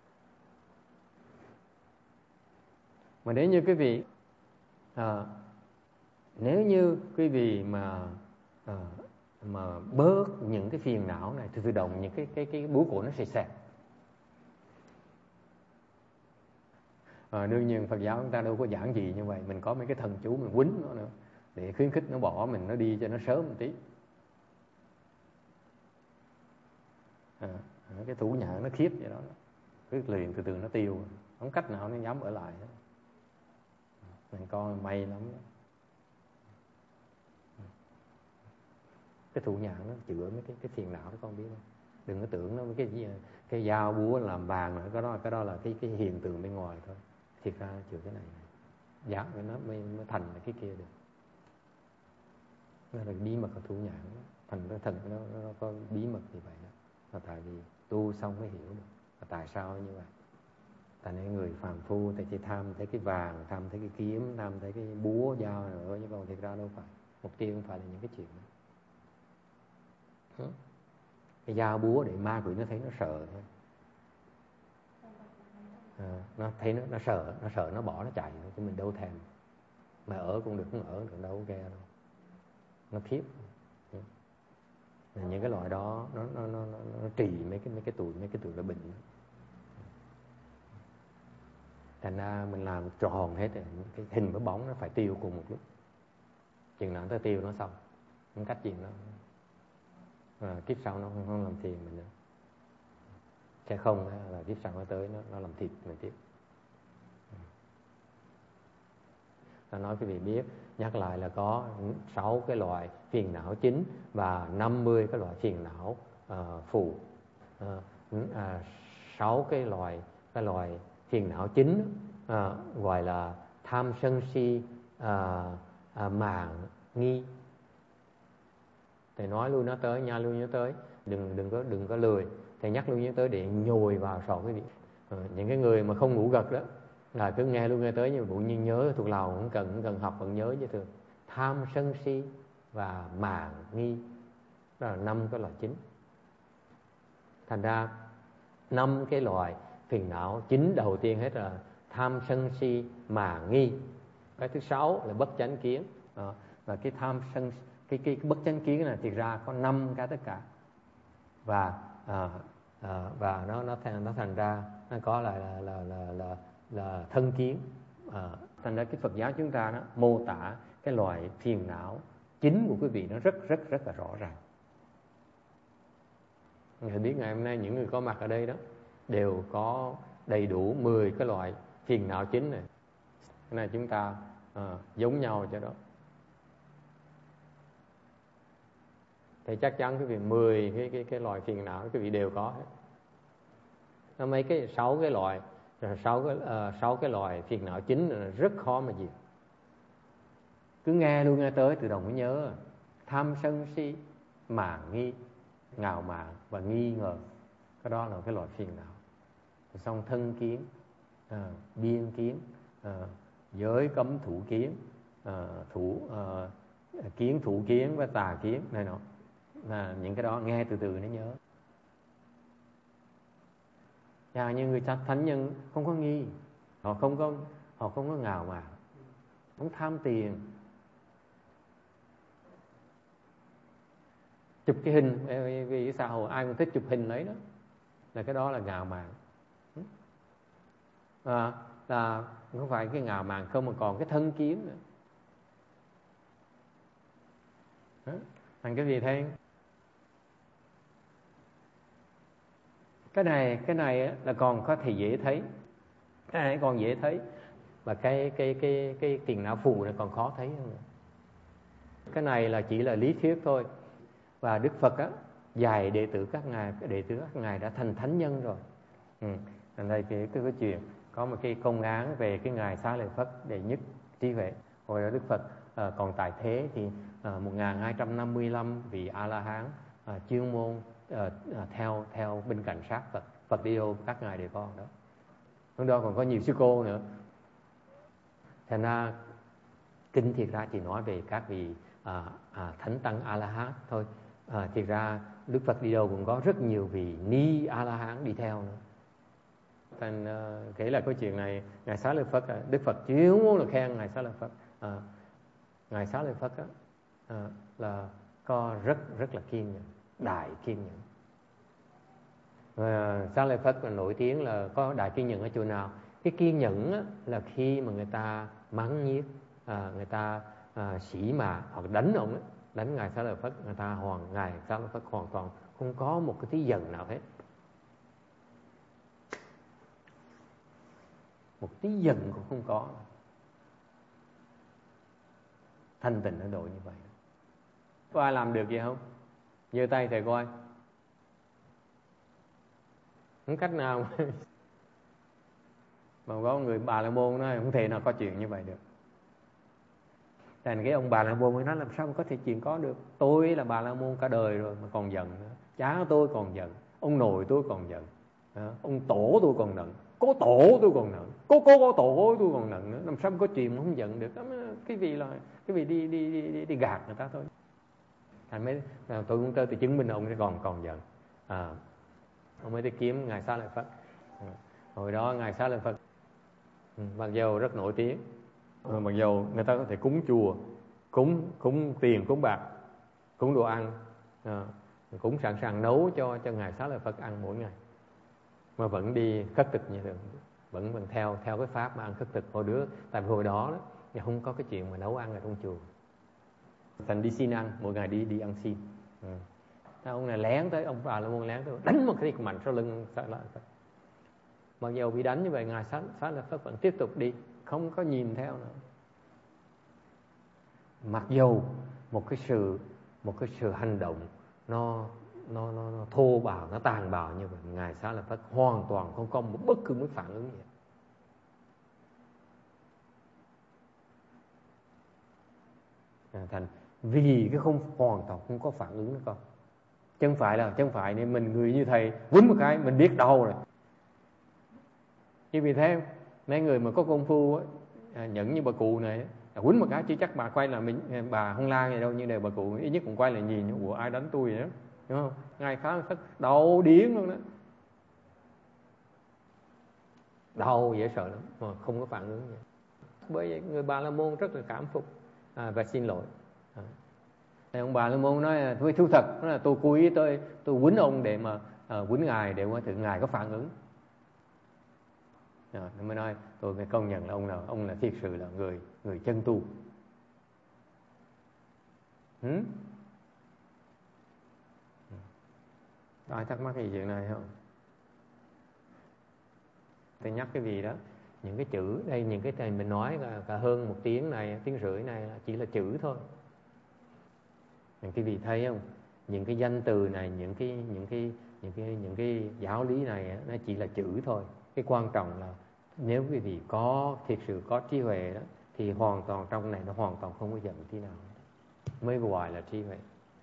Mà nếu như quý vị à, nếu như quý vị mà à, mà bớt những cái phiền não này thì tự động những cái cái cái búa cổ nó sẽ xẹp. À, đương nhiên Phật giáo chúng ta đâu có giảng gì như vậy, mình có mấy cái thần chú mình quýnh nó nữa để khuyến khích nó bỏ mình, nó đi cho nó sớm một tí. À, cái thủ nhãn nó khiếp vậy đó, cứ liền từ từ nó tiêu, không cách nào nó dám ở lại. Mình coi may lắm đó. Cái thủ nhãn nó chữa mấy cái cái phiền não đó, con biết không? Đừng có tưởng nó cái gì cái dao búa làm vàng nữa, cái đó cái đó là cái cái hiện tượng bên ngoài thôi. Thiệt ra chữa cái này giá với nó mới, mới thành cái kia được. Nó là bí mật của thủ nhãn đó. Thành nó thần nó, nó có bí mật như vậy đó. Là tại vì tu xong mới hiểu được là tại sao như vậy. Tại nên người phàm phu thì chỉ tham thấy cái vàng, tham thấy cái kiếm, tham thấy cái búa dao nữa, chứ còn thiệt ra đâu phải. Mục tiêu không phải là những cái chuyện đó. Cái dao búa để ma quỷ nó thấy nó sợ thôi. À, nó thấy nó, nó sợ, nó sợ nó bỏ nó chạy thôi, chứ mình đâu thèm. Mà ở cũng được, không ở được đâu ghê đâu. Nó khiếp. Những cái loại đó nó nó nó nó, nó trì mấy cái mấy cái tuổi mấy cái tuổi là bệnh. Thành ra mình làm tròn hết rồi, cái hình với bóng nó phải tiêu cùng một lúc. Chừng nào nó tiêu nó xong, không cách gì nó à, kiếp sau nó không, không làm phiền mình nữa. Sẽ không là kiếp sau nó tới nó nó làm thịt mình tiếp. Ta nói quý vị biết, nhắc lại là có sáu cái loại phiền não chính và năm mươi cái loại phiền não uh, phụ. sáu uh, uh, cái loại cái loại phiền não chính uh, gọi là tham sân si, uh, uh, màng nghi. Thầy nói luôn nó tới, nha luôn nhớ tới, đừng đừng có đừng có lười. Thầy nhắc luôn nhớ tới để nhồi vào sọ quý vị. Uh, những cái người mà không ngủ gật đó là cứ nghe luôn nghe tới, nhưng bụng nhiên nhớ thuộc lòng, không cần không cần học vẫn nhớ chứ thường. Tham sân si và màng nghi, đó là năm cái loại chính. Thành ra năm cái loại phiền não chính đầu tiên hết là tham sân si màng nghi. Cái thứ sáu là bất chánh kiến. Đó. Và cái tham sân cái, cái, cái bất chánh kiến này thì ra có năm cái tất cả. Và à, à, và nó nó thành nó thành ra nó có lại là là là là là thân kiến. À, thành ra cái Phật giáo chúng ta nó mô tả cái loại phiền não chính của quý vị nó rất rất rất là rõ ràng. Người biết ngày hôm nay những người có mặt ở đây đó đều có đầy đủ mười cái loại phiền não chính này. Cái này chúng ta à, giống nhau cho đó. Thì chắc chắn quý vị mười cái cái cái loại phiền não quý vị đều có hết. Nó mấy cái sáu cái loại sáu cái uh, sáu cái loại phiền não chính là rất khó mà diệt. Cứ nghe luôn nghe tới tự động mới nhớ. Tham sân si màng nghi, ngạo mạn và nghi ngờ, cái đó là cái loại phiền não. Xong thân kiến, à, biên kiến, à, giới cấm thủ kiến, à, thủ à, kiến thủ kiến và tà kiến này nọ, là những cái đó nghe từ từ nó nhớ. Và như người thánh nhân không có nghi, họ không có họ không có ngạo mạn, không tham tiền. Chụp cái hình vì cái xã hội ai cũng thích chụp hình lấy đó, là cái đó là ngạo mạn. À, là không phải cái ngạo mạn không mà còn cái thân kiến nữa. Đó. Thành cái gì thế? Cái này cái này là còn có thể dễ thấy, cái này còn dễ thấy, và cái cái cái cái phiền não phụ này còn khó thấy hơn. Cái này là chỉ là lý thuyết thôi. Và Đức Phật á dạy đệ tử các ngài, đệ tử các ngài đã thành thánh nhân rồi. Ừ. Ở đây cái, cái cái chuyện có một cái công án về cái ngài Xá Lợi Phất đệ nhất trí huệ. Hồi đó Đức Phật à, còn tại thế thì à, một nghìn hai trăm năm mươi lăm vị A La Hán à, chuyên môn à, à, theo theo bên cạnh sát Phật, Phật đi đâu các ngài đều có đó. Lúc đó còn có nhiều sư cô nữa. Thành ra kinh thiệt ra chỉ nói về các vị à, à, thánh tăng A La Hán thôi. À, thiệt ra Đức Phật đi đâu cũng có rất nhiều vị ni A La Hán đi theo nữa. Thành uh, kể lại câu chuyện này, ngài Xá Lợi Phất, Đức Phật chiếu muốn là khen ngài Xá Lợi Phất. À, ngài Xá Lợi Phất á, à, là có rất rất là kiên nhẫn, đại kiên nhẫn. Và Xá Lợi Phất là nổi tiếng là có đại kiên nhẫn ở chỗ nào? Cái kiên nhẫn á, là khi mà người ta mắng nhiếc, à, người ta à, sỉ mạ hoặc đánh ông ấy, đánh ngài Xá Lợi Phất, người ta hoàn ngài Xá Lợi Phất hoàn toàn không có một cái tí giận nào hết, một tí giận cũng không có. Thanh tịnh ở độ như vậy. Có ai làm được gì không? giơ tay thầy coi. Không cách nào. Mà có người Bà La Môn nói không thể nào có chuyện như vậy được. Thành cái ông Bà La Môn mới nói làm sao có thể chuyện có được. Tôi là Bà La Môn cả đời rồi mà còn giận nữa. Cha tôi còn giận, ông nội tôi còn giận, đó. Ông tổ tôi còn giận, cố tổ tôi còn giận, cố cố cố tổ tôi còn giận nữa. Làm sao có chuyện mà không giận được. Cái vị là cái vị đi đi đi đi, đi gạt người ta thôi. Thành mấy tôi cũng tới thì chứng minh ông còn còn giận. À, ông mới đi kiếm ngài Xá Lợi Phất. Hồi đó ngài Xá Lợi Phất mặc dầu rất nổi tiếng, mặc dầu người ta có thể cúng chùa, cúng cúng tiền, cúng bạc, cúng đồ ăn, à, cũng sẵn sàng nấu cho cho ngài Xá Lợi Phất ăn mỗi ngày, mà vẫn đi khất thực như thường, vẫn vẫn theo theo cái pháp mà ăn khất thực hồi đứa. Tại vì hồi đó đó không có cái chuyện mà nấu ăn ở trong chùa, thành đi xin ăn, mỗi ngày đi đi ăn xin. Ừ. Ông này lén tới, ông Bà La Môn lén tới đánh một cái mạnh sau lưng Xá Lợi Phất. Mặc dù bị đánh như vậy, ngài Xá, Xá Lợi Phất vẫn tiếp tục đi, không có nhìn theo nữa. Mặc dù một cái sự một cái sự hành động nó nó nó, nó thô bạo, nó tàn bạo như vậy, ngài Xá Lợi Phất hoàn toàn không có một bất cứ một phản ứng gì. Thành vì cái không hoàn toàn không có phản ứng nữa con. Chân phải là chân phải nên mình người như thầy quýnh một cái mình biết đau rồi. Chứ vì thế mấy người mà có công phu ấy, nhẫn như bà cụ này, quýnh một cái chứ chắc bà quay là mình, bà không la gì đâu, nhưng đều bà cụ ít nhất cũng quay lại nhìn, ủa ai đánh tôi vậy đó, đúng không? Ngài khá rất đau điếng luôn đó, đau dễ sợ lắm mà không có phản ứng gì. Bởi vậy người Bà La Môn rất là cảm phục à, và xin lỗi. À. Ông Bà La Môn nói với thú thật, nói là tôi cố ý tôi tôi quýnh ông để mà à, quýnh ngài để mà thử ngài có phản ứng. Rồi, nó mới nói tôi phải công nhận là ông nào ông là thiệt sự là người người chân tu. Hmm? Ai thắc mắc gì chuyện này không? Tôi nhắc cái gì đó, những cái chữ đây, những cái này mình nói cả, cả hơn một tiếng này, tiếng rưỡi này chỉ là chữ thôi. Những cái vị thấy không? Những cái danh từ này, những cái những cái những cái những cái giáo lý này nó chỉ là chữ thôi. Cái quan trọng là nếu quý vị có thiệt sự có trí huệ đó, thì hoàn toàn trong này nó hoàn toàn không có giận tí nào, mới gọi là trí huệ.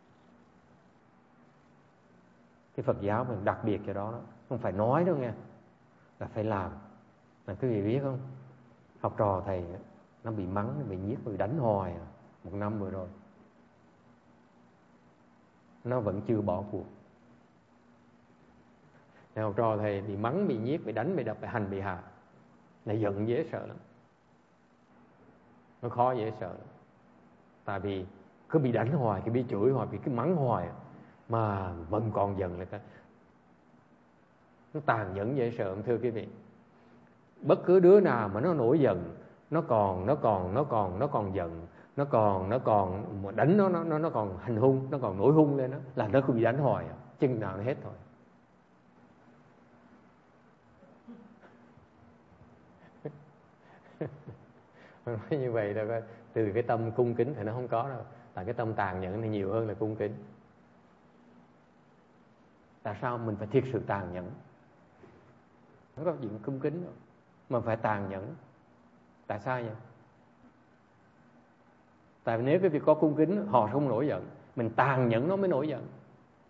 Cái Phật giáo mình đặc biệt cho đó, đó không phải nói đâu nghe, là phải làm. Là quý vị biết không, học trò thầy nó bị mắng, nó bị nhiếc, bị đánh hoài à, một năm vừa rồi nó vẫn chưa bỏ cuộc. Học trò thầy bị mắng, bị nhiếc, bị đánh, bị đập, bị hành, bị hạ là giận dễ sợ lắm, nó khó dễ sợ lắm. Tại vì cứ bị đánh hoài, cứ bị chửi hoài, bị cứ mắng hoài mà vẫn còn giận lại. Nó tàn nhẫn dễ sợ, thưa quý vị. Bất cứ đứa nào mà nó nổi giận, nó còn nó còn nó còn nó còn giận, nó còn nó còn mà đánh nó nó nó còn hành hung, nó còn nổi hung lên đó, là nó cứ bị đánh hoài, chừng nào nó hết thôi. Nói như vậy là từ cái tâm cung kính thì nó không có đâu, là cái tâm tàn nhẫn thì nhiều hơn là cung kính. Tại sao mình phải thiệt sự tàn nhẫn? Không có chuyện cung kính đâu, mà phải tàn nhẫn. Tại sao vậy? Tại vì nếu cái việc có cung kính họ không nổi giận, mình tàn nhẫn nó mới nổi giận.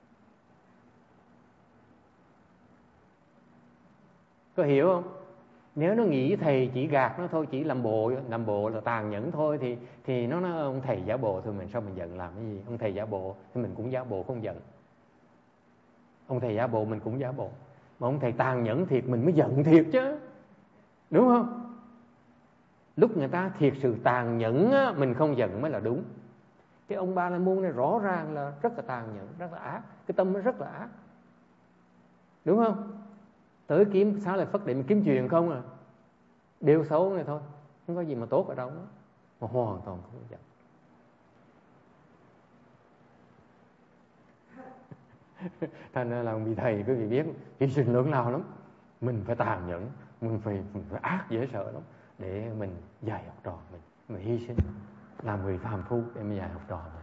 Có hiểu không? Nếu nó nghĩ thầy chỉ gạt nó thôi, chỉ làm bộ, làm bộ là tàn nhẫn thôi, thì thì nó nói ông thầy giả bộ thôi, mình sao mình giận làm cái gì? Ông thầy giả bộ thì mình cũng giả bộ không giận. Ông thầy giả bộ mình cũng giả bộ. Mà ông thầy tàn nhẫn thiệt mình mới giận thiệt chứ, đúng không? Lúc người ta thiệt sự tàn nhẫn á, mình không giận mới là đúng. Cái ông Ba La Môn này rõ ràng là rất là tàn nhẫn, rất là ác, cái tâm nó rất là ác, đúng không? Tới kiếm Xá Lợi Phất để mình kiếm chuyện không à, đều xấu này thôi, không có gì mà tốt ở đâu đó, mà hoàn toàn không giận. Thành ra là ông vị thầy quý vị biết hy sinh lớn lao lắm, mình phải tàn nhẫn, mình phải, mình phải ác dễ sợ lắm để mình dạy học trò mình, mình hy sinh làm người phàm phu để mình dạy học trò mình.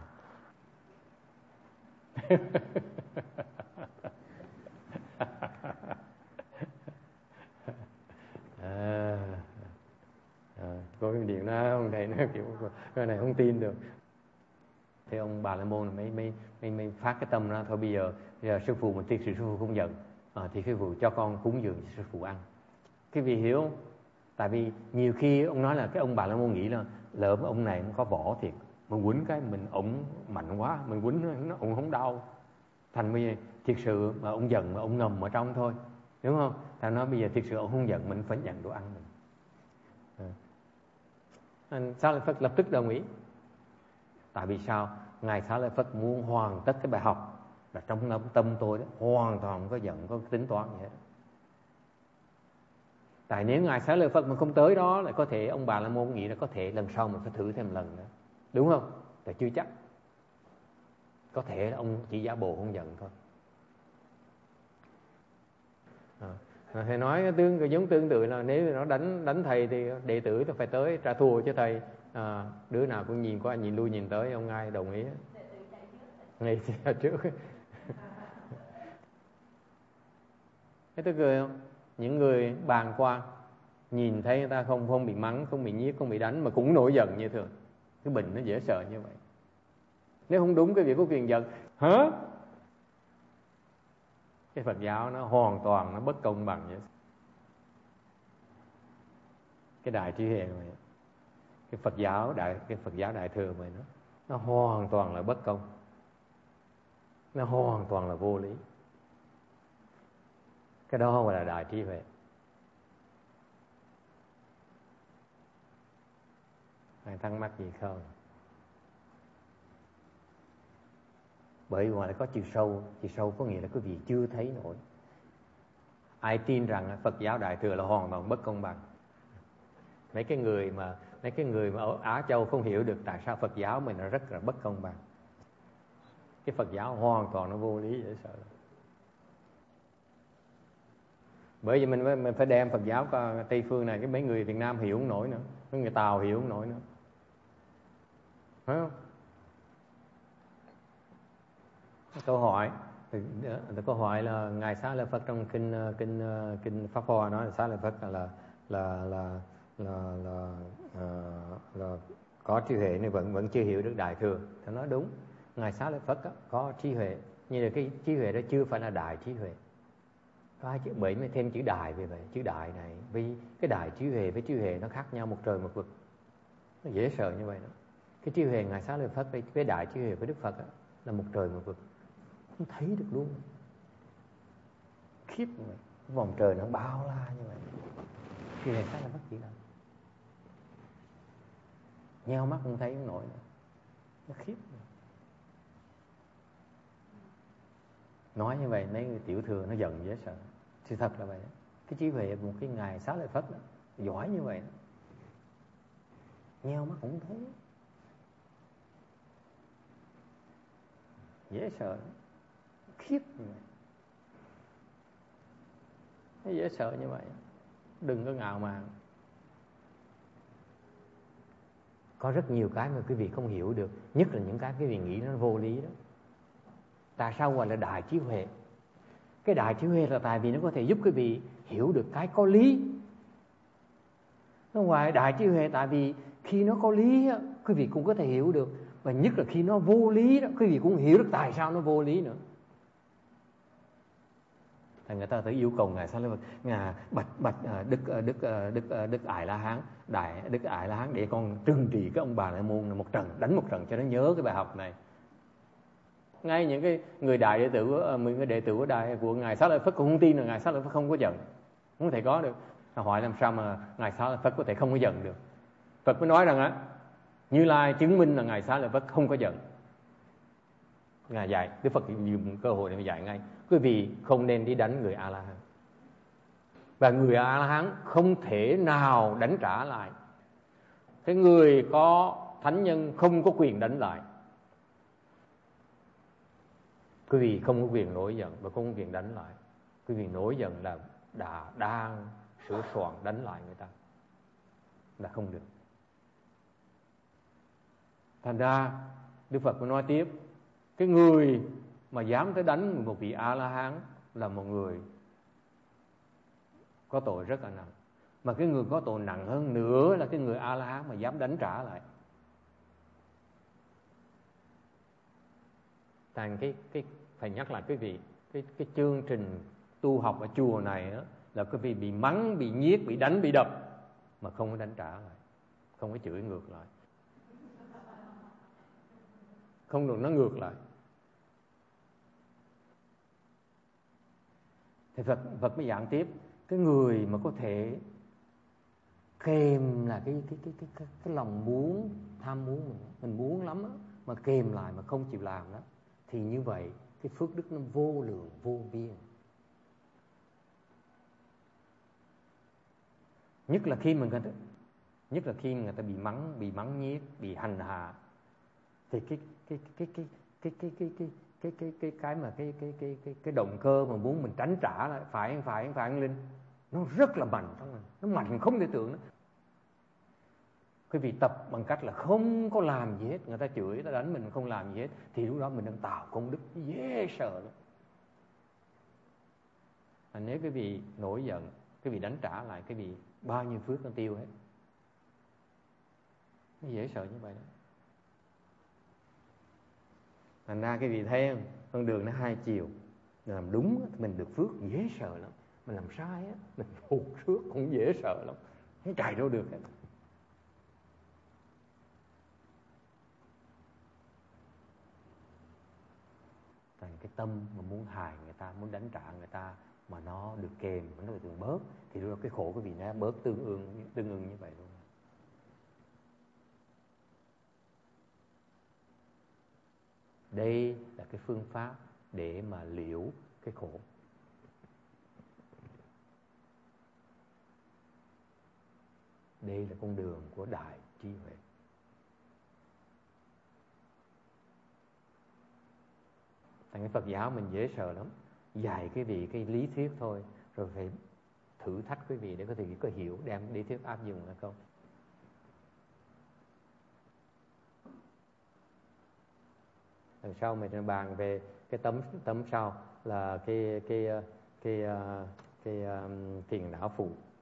à, à, có cái điện đó ông thầy nó kiểu cái này không tin được. Thế ông Bà La Môn mới mới mới mới phát cái tâm ra thôi, bây giờ, bây giờ sư phụ mình tiên sư sư phụ không giận, à, thì sư phụ cho con cúng dường cho sư phụ ăn. Cái vị hiểu không? Tại vì nhiều khi ông nói là cái ông Bà La Môn nghĩ là lỡ ông này không có võ thiệt, mình quýnh cái mình ổng mạnh quá, mình quýnh nó ổng không đau. Thành bây giờ thiệt sự mà ông giận mà ông ngầm ở trong thôi, đúng không? Thành nói bây giờ thiệt sự ông không giận, mình phải nhận đồ ăn mình. À. Xá Lợi Phất lập tức đồng ý. Tại vì sao? Ngài Xá Lợi Phất muốn hoàn tất cái bài học, là trong tâm tôi đó hoàn toàn không có giận, không có tính toán gì hết. Tại nếu Ngài Xá Lợi Phất mà không tới đó, lại có thể ông Bà La Môn nghĩ là có thể lần sau mình phải thử thêm lần nữa, đúng không? Tại chưa chắc, có thể là ông chỉ giả bộ không giận thôi. À, thầy nói tương giống tương tự là nếu nó đánh đánh thầy thì đệ tử thì phải tới trả thù cho thầy. À, đứa nào cũng nhìn qua nhìn lui nhìn tới, ông ai đồng ý ngay trước. Thế tôi cười không? Những người bàng quan nhìn thấy người ta không không bị mắng, không bị nhiếc, không bị đánh mà cũng nổi giận như thường. Cái bệnh nó dễ sợ như vậy. Nếu không đúng cái việc có quyền giận, hả? Cái Phật giáo nó hoàn toàn nó bất công bằng vậy. Cái đại trí huệ này, cái Phật giáo đại cái Phật giáo đại thừa này nó nó hoàn toàn là bất công, nó hoàn toàn là vô lý. Cái đó gọi là đại trí huệ. Ai thắc mắc gì không? Bởi ngoài là có chiều sâu, chiều sâu có nghĩa là quý vị chưa thấy nổi. Ai tin rằng Phật giáo đại thừa là hoàn toàn bất công bằng. Mấy cái người mà mấy cái người mà ở Á Châu không hiểu được tại sao Phật giáo mình nó rất là bất công bằng. Cái Phật giáo hoàn toàn nó vô lý dễ sợ. Bởi vì mình mình phải đem Phật giáo qua Tây phương này, cái mấy người Việt Nam hiểu không nổi nữa, mấy người Tàu hiểu không nổi nữa, phải không? Câu hỏi, câu hỏi là ngài Xá Lợi Phất trong kinh kinh kinh Pháp Hoa nói là Xá Lợi Phất là là là là là, là, là, là có trí huệ nên vẫn vẫn chưa hiểu được đại thừa. Thì nói đúng, ngài Xá Lợi Phất có trí huệ, nhưng là cái trí huệ đó chưa phải là đại trí huệ. Có chữ bởi mới thêm chữ đại về vậy, chữ đại này vì cái đại trí huệ với trí huệ nó khác nhau một trời một vực, nó dễ sợ như vậy đó. Cái trí huệ ngài Xá Lợi Phất với cái đại trí huệ với Đức Phật đó, là một trời một vực, không thấy được luôn, khiếp vậy. Vòng trời nó bao la như vậy, trí huệ Xá Lợi Phất chỉ là nheo mắt không thấy không nổi nữa, nó khiếp. Nói như vậy mấy người tiểu thừa nó giận dễ sợ. Sự thật là vậy đó. Cái trí huệ một cái ngài Xá Lợi Phất đó, giỏi như vậy đó, nheo mắt không thấy, dễ sợ, khiếp như vậy. Nó dễ sợ như vậy, đừng có ngạo mạn. Có rất nhiều cái mà quý vị không hiểu được, nhất là những cái quý vị nghĩ nó vô lý đó. Tại sao gọi là đại trí huệ? Cái đại trí huệ là tại vì nó có thể giúp quý vị hiểu được cái có lý. Nó ngoài đại trí huệ tại vì khi nó có lý á, quý vị cũng có thể hiểu được. Và nhất là khi nó vô lý đó, quý vị cũng hiểu được tại sao nó vô lý nữa. Thành người ta tới yêu cầu ngài Xá Lợi Phất, ngài bạch bạch đức đức đức đức Ải La Hán, đại đức Ải La Hán để con trừng trị cái ông Bà La Môn này một trận, đánh một trận cho nó nhớ cái bài học này. Ngay những cái người đại đệ tử của mười người đệ tử của đại của ngài Xá Lợi Phất cũng không tin là ngài Xá Lợi Phất không có giận, không thể có được. Hỏi làm sao mà ngài Xá Lợi Phất có thể không có giận được? Phật mới nói rằng á, Như Lai chứng minh là ngài Xá Lợi Phất không có giận. Ngài dạy, Đức Phật dùng cơ hội để mà dạy ngay, quý vị không nên đi đánh người A La Hán, và người A La Hán không thể nào đánh trả lại. Cái người có thánh nhân không có quyền đánh lại. Quý vị không có quyền nổi giận và không có quyền đánh lại. Quý vị nổi giận là đã đang sửa soạn đánh lại người ta, là không được. Thành ra Đức Phật mới nói tiếp, cái người mà dám tới đánh một vị A La Hán là một người có tội rất là nặng. Mà cái người có tội nặng hơn nữa là cái người A La Hán mà dám đánh trả lại. Thành cái cái phải nhắc lại quý vị, cái cái chương trình tu học ở chùa này đó, là quý vị bị mắng, bị nhiếc, bị đánh, bị đập mà không có đánh trả lại, không có chửi ngược lại, không được nó ngược lại. Thì Phật, Phật mới giảng tiếp, cái người mà có thể kềm là cái cái cái cái cái, cái lòng muốn, tham muốn mình, mình muốn lắm đó, mà kềm lại mà không chịu làm đó, thì như vậy cái phước đức nó vô lượng vô biên. Nhất là khi mà người ta, nhất là khi người ta bị mắng, bị mắng nhiếc, bị hành hạ, thì cái cái cái cái cái cái cái cái cái cái cái cái mà cái cái cái cái cái động cơ mà muốn mình tránh trả lại, phải phải phải anh Linh, nó rất là mạnh trong mình, nó mạnh không thể tưởng đó. Quý vị tập bằng cách là không có làm gì hết, người ta chửi, người ta đánh mình không làm gì hết, thì lúc đó mình đang tạo công đức dễ sợ lắm. À, nếu quý vị nổi giận, quý vị đánh trả lại, quý vị bao nhiêu phước nó tiêu hết. Nó dễ sợ như vậy đó. Thành ra quý vị thấy không, con đường nó hai chiều. Mình làm đúng mình được phước dễ sợ lắm, mình làm sai á, mình hụt phước cũng dễ sợ lắm, không chạy đâu được hết. Thành cái tâm mà muốn hại người ta, muốn đánh trả người ta mà nó được kềm, nó được bớt, thì lúc đó cái khổ của vị nó bớt tương ương tương ưng như vậy luôn. Đây là cái phương pháp để mà liễu cái khổ. Đây là con đường của đại trí huệ. Thành cái Phật giáo mình dễ sợ lắm, dạy cái vị cái lý thuyết thôi, rồi phải thử thách quý vị để có thể có hiểu, đem lý thuyết áp dụng hay không. Lần sau mình bàn về cái tấm tấm sau là cái cái cái cái, cái, cái, cái um, thiền não phụ.